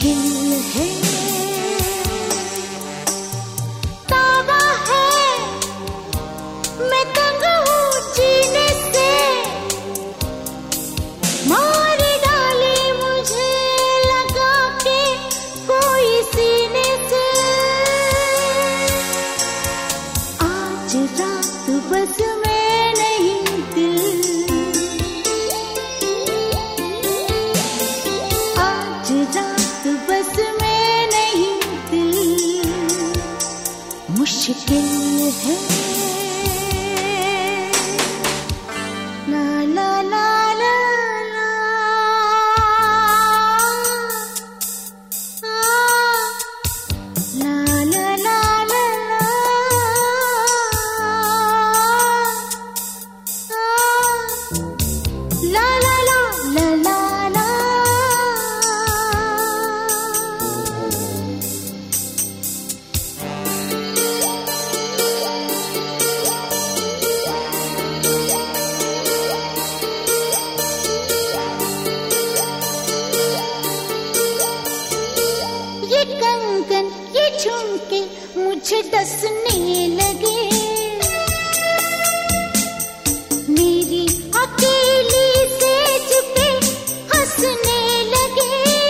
मुश्किल है, तावा है, मैं तंग हूँ जीने से, मार डाले मुझे लगा के कोई सीने से। आज रात बस मैं नहीं दिल, आज रात बस मैं नहीं दिल, मुश्किल है। ला ला ला ला ला, ला ला ला ला ला, ला ला ला ला ला। ये कंगन ये झुमके मुझे डसने लगे, मेरी अकेली सेज पे हंसने लगे।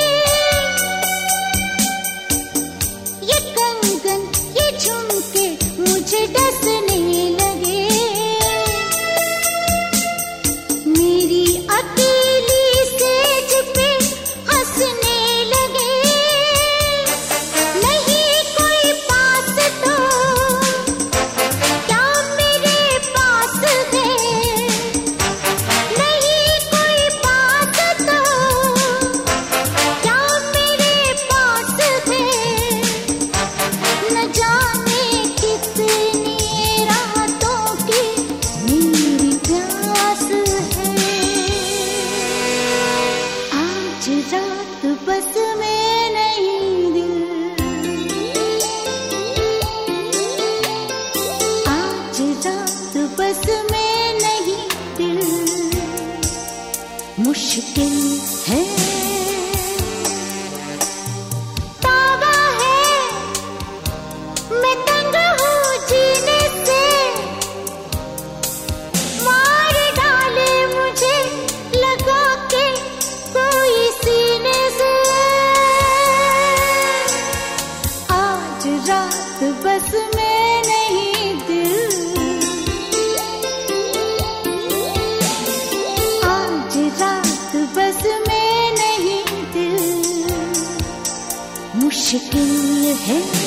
ये कंगन ये झुमके मुझे डसने लगे, मेरी अकेली सेज पे हंसने लगे। नहीं कोई पास तो क्या मेरे पास है, नहीं कोई पास तो क्या मेरे पास है। न जाने कितनी रातों की मेरी प्यास है। आज रात बस मैं नहीं दिल, आज रात बस मैं नहीं दिल, मुश्किल है। तावा है, मैं तंग हूँ जीने से, मार डाले मुझे लगा के कोई सीने से। आज रात बस मैं नहीं दिल, आज रात बस मैं नहीं दिल, मुश्किल है।